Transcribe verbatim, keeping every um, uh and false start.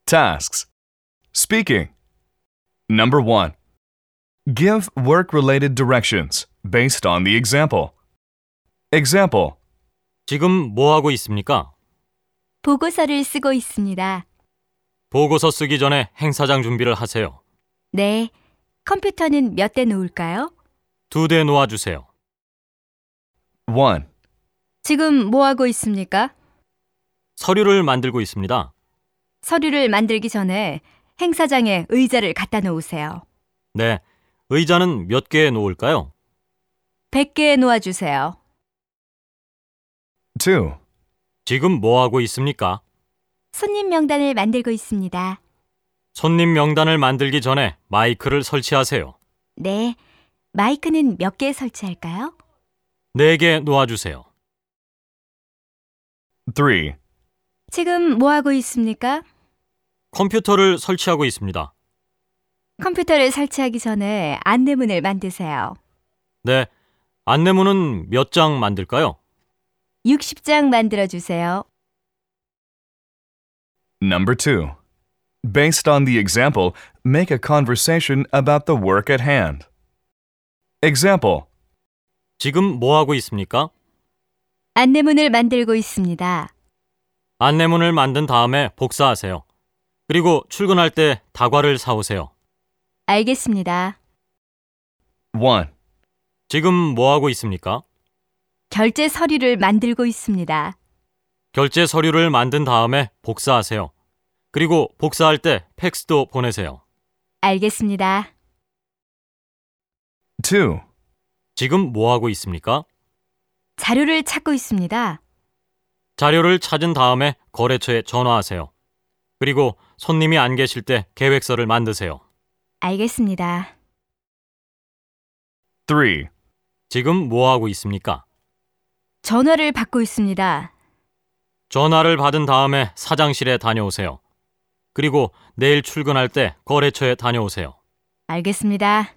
Tasks. Speaking. Number one. Give work-related directions based on the example. Example. 지금 뭐 하고 있습니까? 보고서를 쓰고 있습니다. 보고서 쓰기 전에 행사장 준비를 하세요. 네. 컴퓨터는 몇 대 놓을까요? 두 대 놓아주세요. one. 지금 뭐 하고 있습니까? 서류를 만들고 있습니다. 서류를 만들기 전에 행사장에 의자를 갖다 놓으세요. 네, 의자는 몇 개 놓을까요? 백 개 놓아주세요. two. 지금 뭐 하고 있습니까? 손님 명단을 만들고 있습니다. 손님 명단을 만들기 전에 마이크를 설치하세요. 네. 마이크는 몇 개 설치할까요? 네 개 놓아주세요. three. 지금 뭐 하고 있습니까? 컴퓨터를 설치하고 있습니다. 컴퓨터를 설치하기 전에 안내문을 만드세요. 네, 안내문은 몇 장 만들까요? 육십 장 만들어주세요. Number two. Based on the example, make a conversation about the work at hand. Example. 지금 뭐 하고 있습니까? 안내문을 만들고 있습니다. 안내문을 만든 다음에 복사하세요. 그리고 출근할 때 다과를 사오세요. 알겠습니다. one. 지금 뭐 하고 있습니까? 결제 서류를 만들고 있습니다. 결제 서류를 만든 다음에 복사하세요. 그리고 복사할 때 팩스도 보내세요. 알겠습니다. two. 지금 뭐 하고 있습니까? 자료를 찾고 있습니다. 자료를 찾은 다음에 거래처에 전화하세요. 그리고 손님이 안 계실 때 계획서를 만드세요. 알겠습니다. three. 지금 뭐 하고 있습니까? 전화를 받고 있습니다. 전화를 받은 다음에 사장실에 다녀오세요. 그리고 내일 출근할 때 거래처에 다녀오세요. 알겠습니다.